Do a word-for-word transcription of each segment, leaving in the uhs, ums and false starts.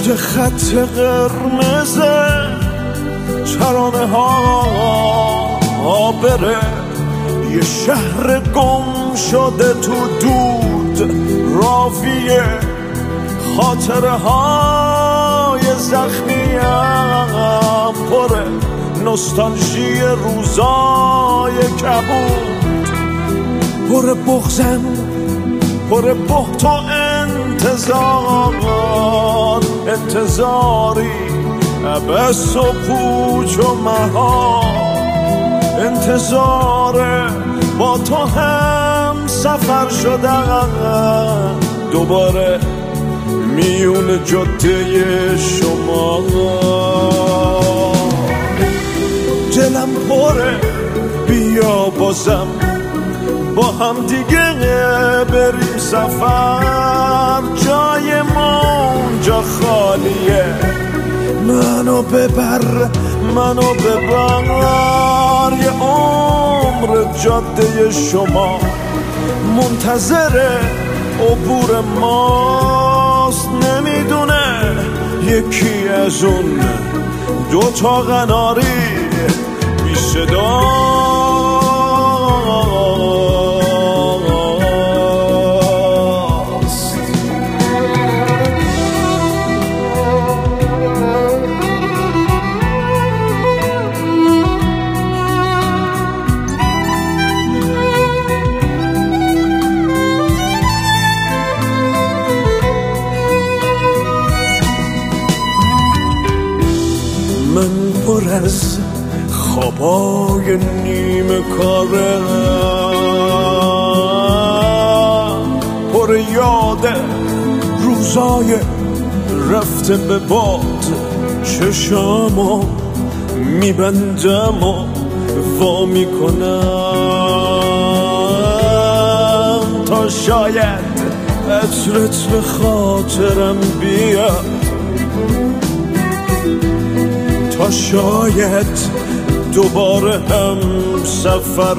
اوج خط قرمز ترانه ها بره، یه شهر گم شده تو دود راویه خاطره های زخمیم پره، نوستالژی روزای کبود پر بغزم پر بهت و انتظار، انتظاری عبس و پوچ و مهار، انتظار با تو هم سفر شدن دوباره میون جاده شما. دلم پره بیا بازم با هم دیگه بریم سفر، جای ما اونجا خالیه، منو ببر منو ببر، یه عمر جاده شما منتظر عبور ماست، نمیدونه یکی از اون دوتا قناری بی صدا من پر از خوابای نیمه کاره، پر یاد روزای رفته به باد، چشامو میبندم و وا میکنم تا شاید عطرت به خاطرم بیاد، تا شاید دوباره هم سفر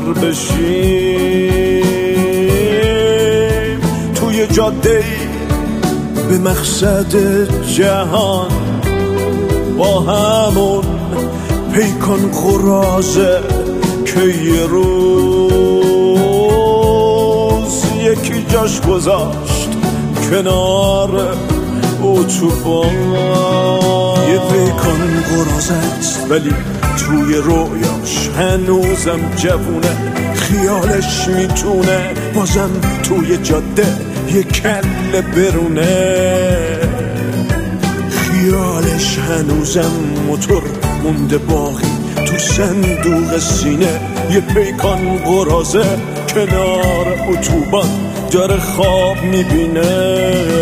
بشیم توی جاده‌ای به مقصد جهان، با همون پیکان قرازه که یه روز یکی جاش گذاشت کنار اتوبان، یه پیکان قرازت ولی توی رویاش هنوزم جوونه، خیالش میتونه بازم توی جاده یه کله برونه، خیالش هنوزم موتور مونده باقی تو صندوق سینه، یه پیکان قرازه کنار اتوبان داره خواب میبینه،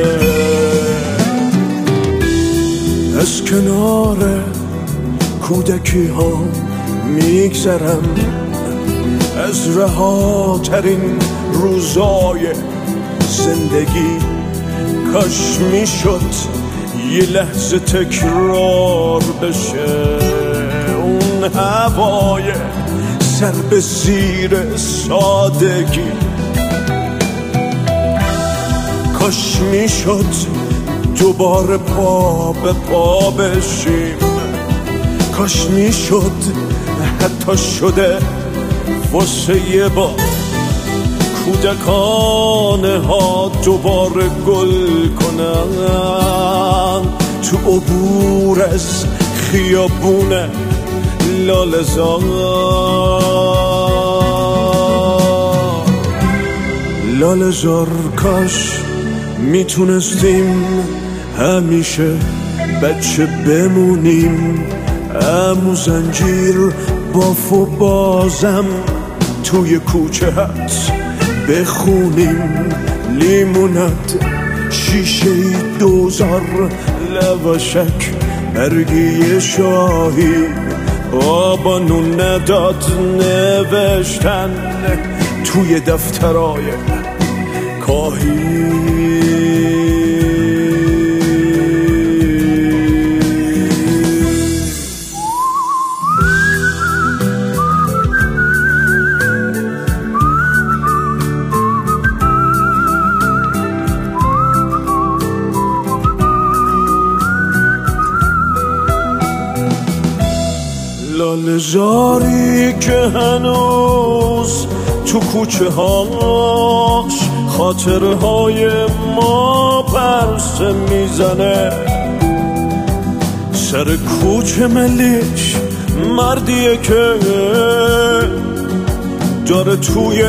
از کنار کودکی ها میگذرم، از رهاترین روزای زندگی، کاش میشد یه لحظه تکرار بشه اون هوای سر به زیر سادگی، کاش میشد دوباره پا به پا بشیم، کاش میشد حتی شده واسه یه بار کودکانه ها دوباره گل کنن تو عبور از خیابون لاله‌زار، لاله‌زار کاش میتونستیم همیشه بچه بمونیم، عمو زنجیر باف و بازم توی کوچه هست بخونیم، لیمونت شیشه دوزار لواشک برگی شاهی، بابا نون نداد نوشتن توی دفترای کاهی. لاله زاری که هنوز تو کوچه هاش خاطرهای ما پرسه میزنه. سر کوچه ملیش مردیه که داره توی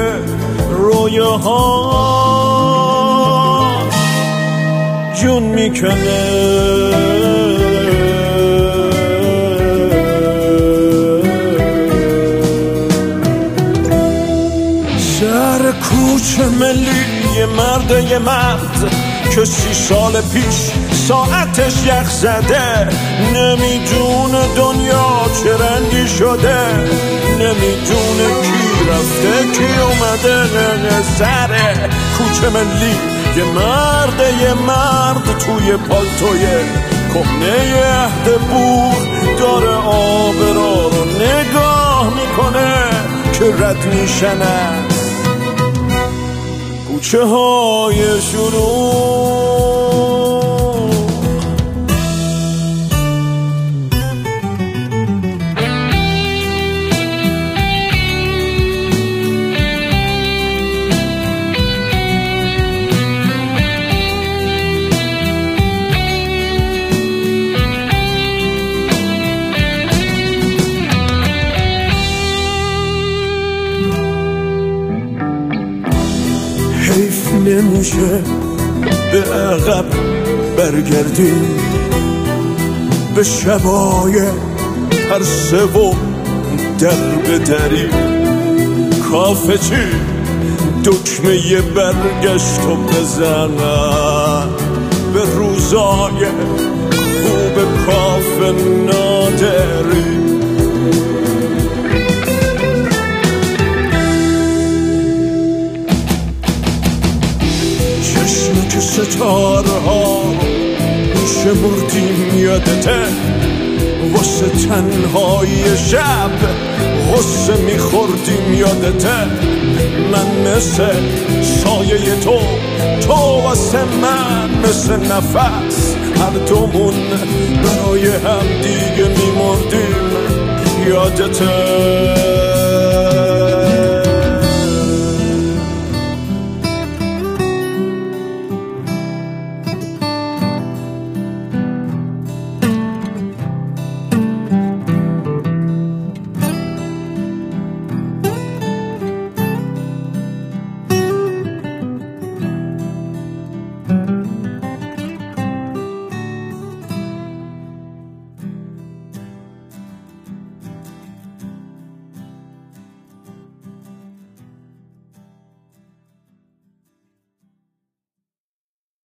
رویاهاش جون میکنه. سر کوچه ملی یه مرد یه مرد که سی سال پیش ساعتش یخ زده، نمیدونه دنیا چه رنگی شده، نمیدونه کی رفته کی اومده. سر کوچه ملی یه مرد یه مرد توی پالتوی کهنه عهد بوق داره آبرا رو نگاه میکنه که رد میشن کوچه های شروع. حیف نمیشه به عقب برگردیم، به شبای پرسه و در بدریم. کافه چی دکمه یه برگشت و بزنن به روزای خوب کافه نادری. که ستاره ها شمردیم یادته، واسه تنهای شب غصه میخوردیم یادته. من مثل سایه تو، تو واسه من مثل نفس، هر دومون برای هم دیگه میمردیم یادته.